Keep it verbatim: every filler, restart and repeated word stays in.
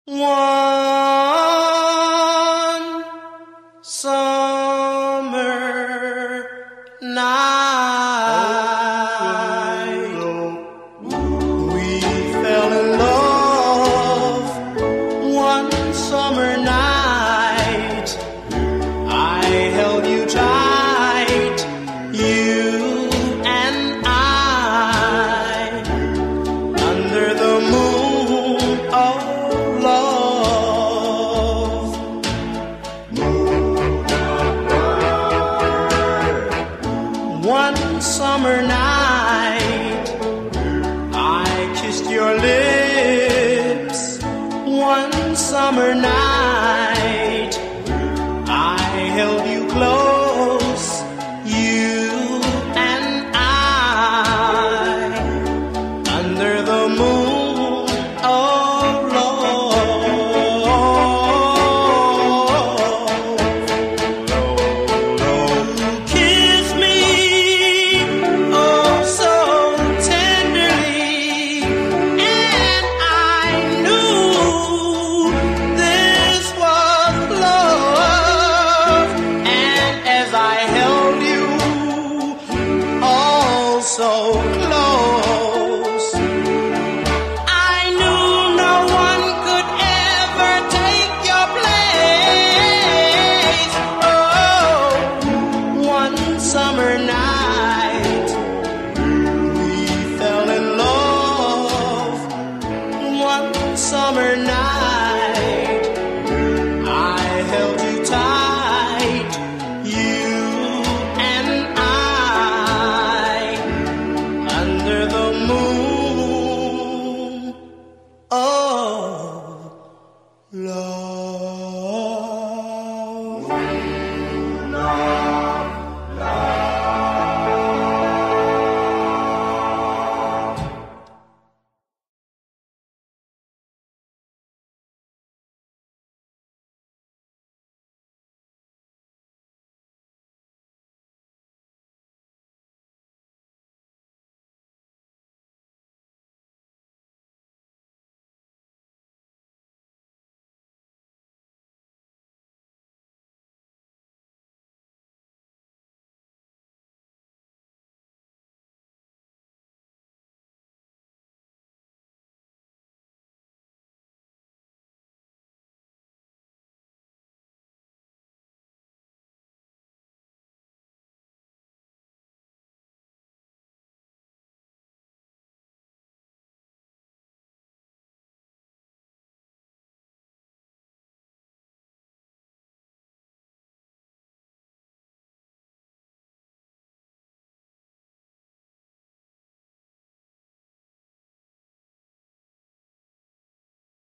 One summer night, we fell in love. One summer night, I held you tight, you and I, under the moon of love. One summer night, I kissed your lips. One summer night, I held you close.